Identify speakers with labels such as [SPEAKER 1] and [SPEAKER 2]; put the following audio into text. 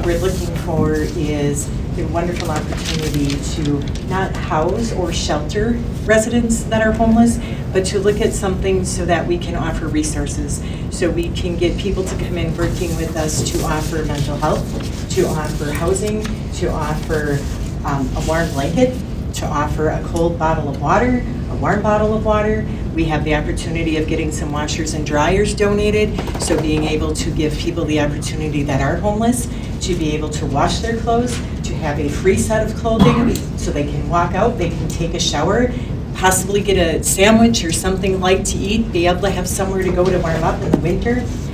[SPEAKER 1] what we're looking for is a wonderful opportunity to not house or shelter residents that are homeless, but to look at something so that we can offer resources. So we can get people to come in working with us to offer mental health, to offer housing, to offer a warm blanket, to offer a cold bottle of water, a warm bottle of water. We have the opportunity of getting some washers and dryers donated, so being able to give people the opportunity that are homeless to be able to wash their clothes, to have a free set of clothing so they can walk out, they can take a shower, possibly get a sandwich or something light to eat, be able to have somewhere to go to warm up in the winter.